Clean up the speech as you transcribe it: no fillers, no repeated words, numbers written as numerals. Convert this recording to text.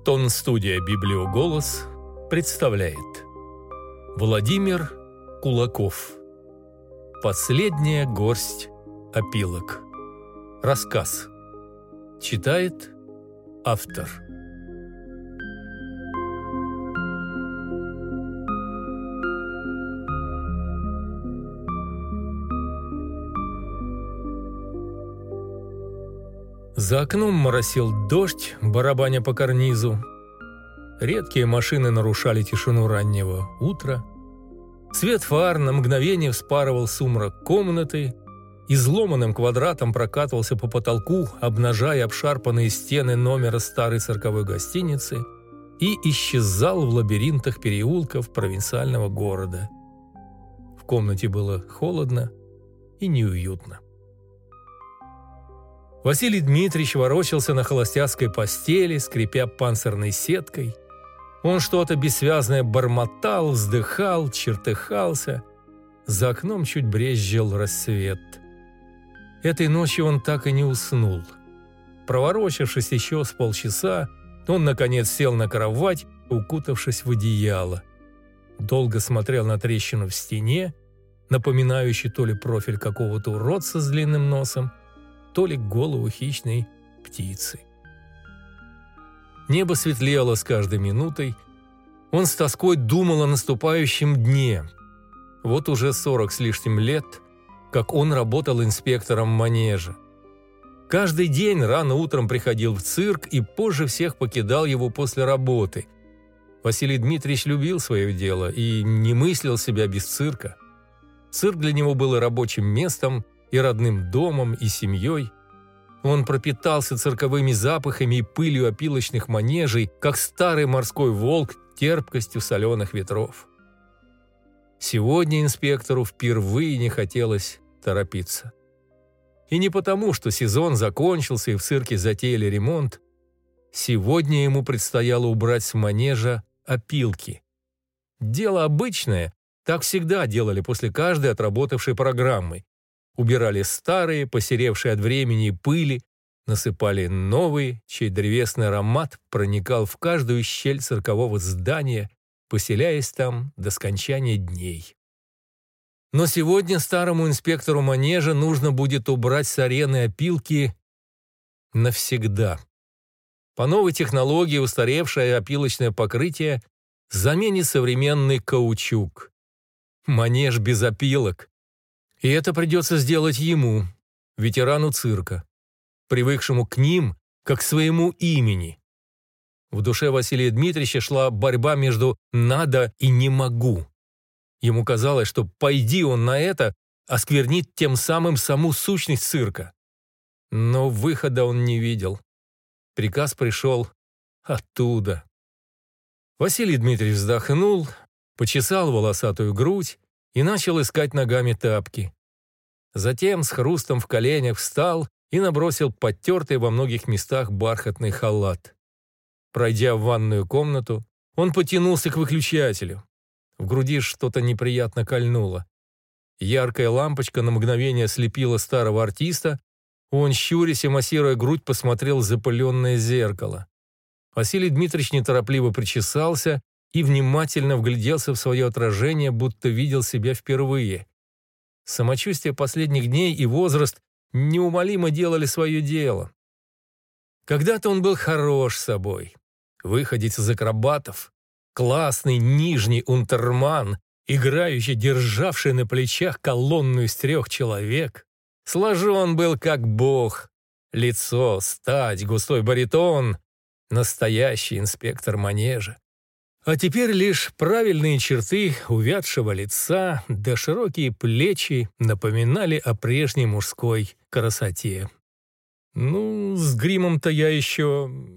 Тон-студия «Библиоголос» представляет Владимир Кулаков. «Последняя горсть опилок». Рассказ. Читает автор. За окном моросил дождь, барабаня по карнизу. Редкие машины нарушали тишину раннего утра. Свет фар на мгновение вспарывал сумрак комнаты, изломанным квадратом прокатывался по потолку, обнажая обшарпанные стены номера старой цирковой гостиницы, и исчезал в лабиринтах переулков провинциального города. В комнате было холодно и неуютно. Василий Дмитриевич ворочался на холостяцкой постели, скрипя панцирной сеткой. Он что-то бессвязное бормотал, вздыхал, чертыхался. За окном чуть брезжил рассвет. Этой ночью он так и не уснул. Проворочившись еще с полчаса, он, наконец, сел на кровать, укутавшись в одеяло. Долго смотрел на трещину в стене, напоминающую то ли профиль какого-то уродца с длинным носом, то ли голову хищной птицы. Небо светлело с каждой минутой. Он с тоской думал о наступающем дне. Вот уже 40 с лишним лет, как он работал инспектором манежа. Каждый день рано утром приходил в цирк и позже всех покидал его после работы. Василий Дмитриевич любил свое дело и не мыслил себя без цирка. Цирк для него был и рабочим местом, и родным домом, и семьей. Он пропитался цирковыми запахами и пылью опилочных манежей, как старый морской волк терпкостью соленых ветров. Сегодня инспектору впервые не хотелось торопиться. И не потому, что сезон закончился и в цирке затеяли ремонт. Сегодня ему предстояло убрать с манежа опилки. Дело обычное, так всегда делали после каждой отработавшей программы. Убирали старые, посеревшие от времени и пыли, насыпали новые, чей древесный аромат проникал в каждую щель циркового здания, поселяясь там до скончания дней. Но сегодня старому инспектору манежа нужно будет убрать с арены опилки навсегда. По новой технологии устаревшее опилочное покрытие заменит современный каучук. Манеж без опилок. И это придется сделать ему, ветерану цирка, привыкшему к ним, как к своему имени. В душе Василия Дмитриевича шла борьба между «надо» и «не могу». Ему казалось, что пойди он на это, осквернит тем самым саму сущность цирка. Но выхода он не видел. Приказ пришел оттуда. Василий Дмитриевич вздохнул, почесал волосатую грудь и начал искать ногами тапки. Затем с хрустом в коленях встал и набросил подтертый во многих местах бархатный халат. Пройдя в ванную комнату, он потянулся к выключателю. В груди что-то неприятно кольнуло. Яркая лампочка на мгновение ослепила старого артиста. Он, щурясь и массируя грудь, посмотрел в запыленное зеркало. Василий Дмитриевич неторопливо причесался и внимательно вгляделся в свое отражение, будто видел себя впервые. Самочувствие последних дней и возраст неумолимо делали свое дело. Когда-то он был хорош собой, выходец из акробатов, классный нижний унтерман, играющий, державший на плечах колонну из 3 человек. Сложен был как бог, лицо, стать, густой баритон, настоящий инспектор манежа. А теперь лишь правильные черты увядшего лица да широкие плечи напоминали о прежней мужской красоте. «Ну, с гримом-то я еще